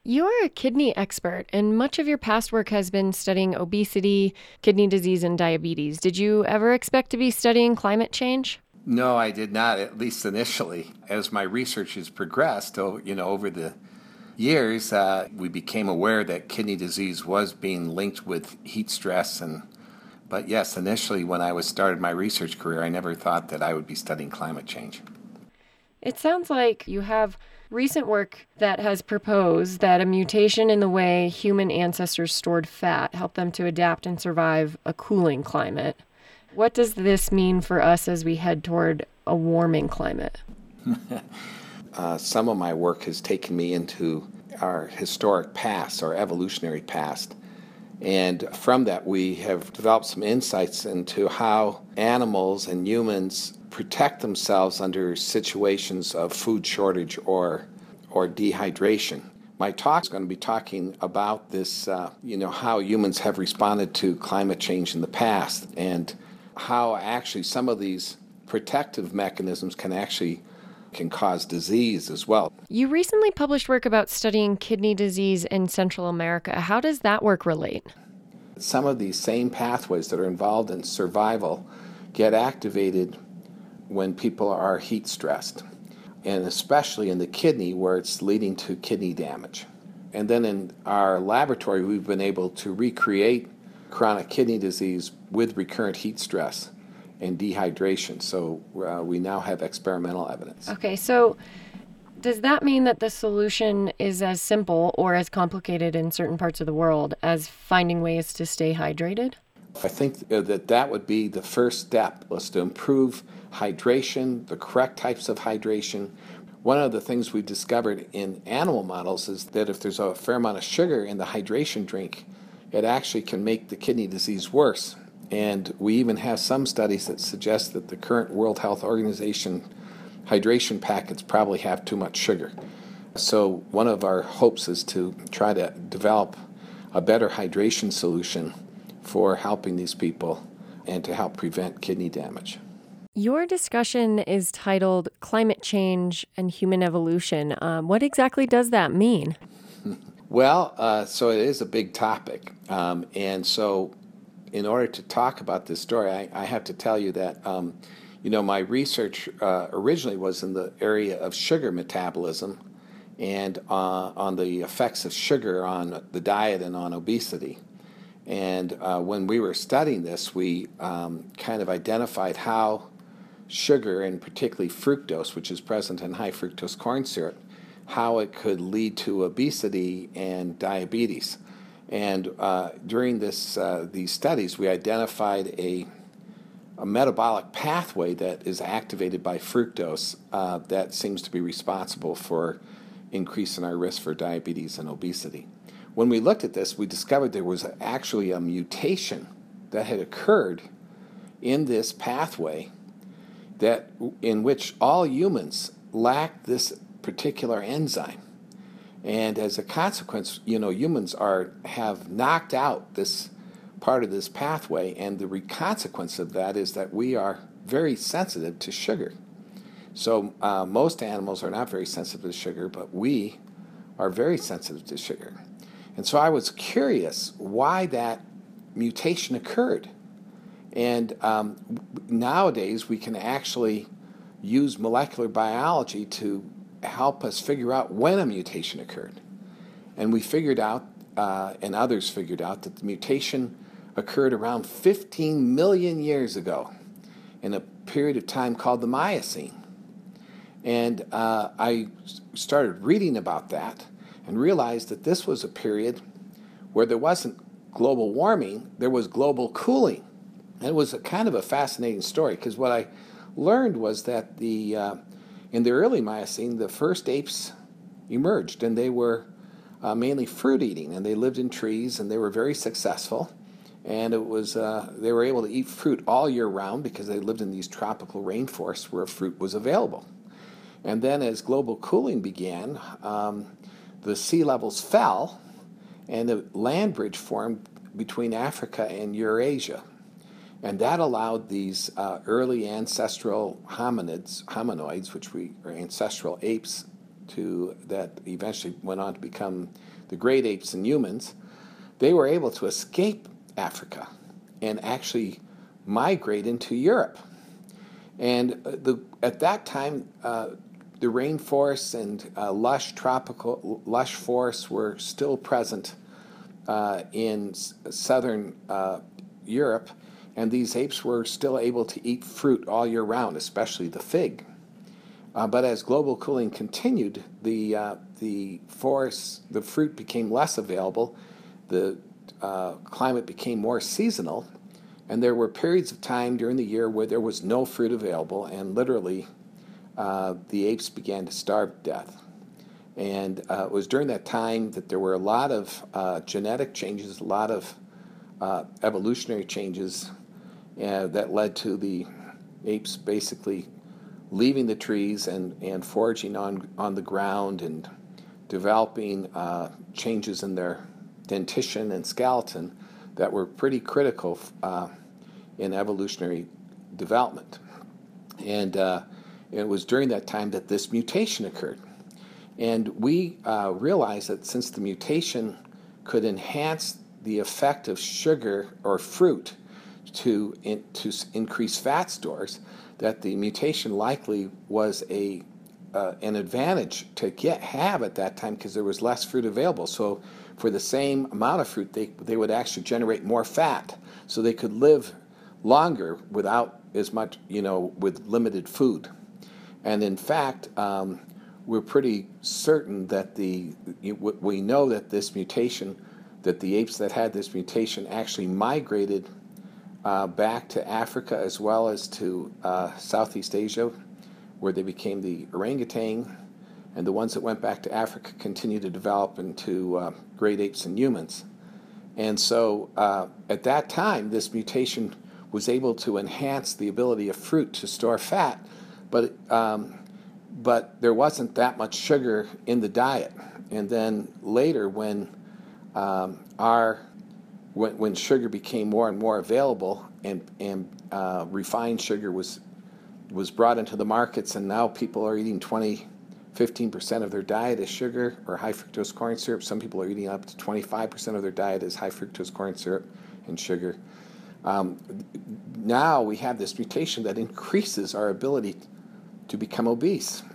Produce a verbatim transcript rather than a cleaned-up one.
You're a kidney expert, and much of your past work has been studying obesity, kidney disease, and diabetes. Did you ever expect to be studying climate change? No, I did not, at least initially. As my research has progressed, oh, you know, over the years, uh, we became aware that kidney disease was being linked with heat stress. And but yes, initially when I was started my research career, I never thought that I would be studying climate change. It sounds like you have recent work that has proposed that a mutation in the way human ancestors stored fat helped them to adapt and survive a cooling climate. What does this mean for us as we head toward a warming climate? uh, some of my work has taken me into our historic past, our evolutionary past. And from that, we have developed some insights into how animals and humans protect themselves under situations of food shortage or or dehydration. My talk is going to be talking about this, uh, you know, how humans have responded to climate change in the past and how actually some of these protective mechanisms can actually can cause disease as well. You recently published work about studying kidney disease in Central America. How does that work relate? Some of these same pathways that are involved in survival get activated when people are heat stressed, and especially in the kidney where it's leading to kidney damage. And then in our laboratory, we've been able to recreate chronic kidney disease with recurrent heat stress and dehydration. So uh, we now have experimental evidence. Okay, so does that mean that the solution is as simple or as complicated in certain parts of the world as finding ways to stay hydrated? I think that that would be the first step, was to improve hydration, the correct types of hydration. One of the things we discovered in animal models is that if there's a fair amount of sugar in the hydration drink, it actually can make the kidney disease worse. And we even have some studies that suggest that the current World Health Organization hydration packets probably have too much sugar. So one of our hopes is to try to develop a better hydration solution for helping these people and to help prevent kidney damage. Your discussion is titled Climate Change and Human Evolution. Um, what exactly does that mean? Well, uh, so it is a big topic. Um, and so in order to talk about this story, I, I have to tell you that, um, you know, my research uh, originally was in the area of sugar metabolism and uh, on the effects of sugar on the diet and on obesity. And uh, when we were studying this, we um, kind of identified how sugar, and particularly fructose, which is present in high fructose corn syrup, how it could lead to obesity and diabetes. And uh, during this uh, these studies, we identified a, a metabolic pathway that is activated by fructose uh, that seems to be responsible for increasing our risk for diabetes and obesity. When we looked at this, we discovered there was actually a mutation that had occurred in this pathway that in which all humans lacked this particular enzyme. And as a consequence, you know, humans are have knocked out this part of this pathway, and the consequence of that is that we are very sensitive to sugar. So uh, most animals are not very sensitive to sugar, but we are very sensitive to sugar. And so I was curious why that mutation occurred. And um, nowadays we can actually use molecular biology to help us figure out when a mutation occurred. And we figured out, uh, and others figured out, that the mutation occurred around fifteen million years ago in a period of time called the Miocene. And uh, I started reading about that and realized that this was a period where there wasn't global warming, there was global cooling. And it was a kind of a fascinating story, because what I learned was that the uh, in the early Miocene, the first apes emerged, and they were uh, mainly fruit eating, and they lived in trees, and they were very successful. And it was uh, they were able to eat fruit all year round because they lived in these tropical rainforests where fruit was available. And then as global cooling began, um, the sea levels fell, and a land bridge formed between Africa and Eurasia. And that allowed these uh, early ancestral hominids, hominoids, which we are ancestral apes, to that eventually went on to become the great apes and humans, they were able to escape Africa and actually migrate into Europe. And the, at that time, uh, the rainforests and uh, lush tropical lush forests were still present uh, in s- southern uh, Europe, and these apes were still able to eat fruit all year round, especially the fig. Uh, but as global cooling continued, the uh, the forests, the fruit became less available. The uh, climate became more seasonal, and there were periods of time during the year where there was no fruit available, and literally uh, the apes began to starve to death. And uh, it was during that time that there were a lot of uh, genetic changes, a lot of uh, evolutionary changes uh, that led to the apes basically leaving the trees and, and foraging on, on the ground and developing uh, changes in their dentition and skeleton that were pretty critical uh, in evolutionary development. And uh, it was during that time that this mutation occurred. And we uh, realized that since the mutation could enhance the effect of sugar or fruit to, in, to increase fat stores, that the mutation likely was a uh, an advantage to get have at that time because there was less fruit available. So for the same amount of fruit, they, they would actually generate more fat, so they could live longer without as much, you know, with limited food. And in fact, um, we're pretty certain that the we know that this mutation, that the apes that had this mutation actually migrated uh, back to Africa as well as to uh, Southeast Asia, where they became the orangutan, and the ones that went back to Africa continued to develop into uh, great apes and humans. And so uh, at that time, this mutation was able to enhance the ability of fruit to store fat, but um, but there wasn't that much sugar in the diet. And then later, when um, our when, when sugar became more and more available, and and uh, refined sugar was was brought into the markets, and now people are eating twenty, fifteen percent of their diet as sugar or high fructose corn syrup. Some people are eating up to twenty-five percent of their diet as high fructose corn syrup and sugar. Um, now we have this mutation that increases our ability to become obese.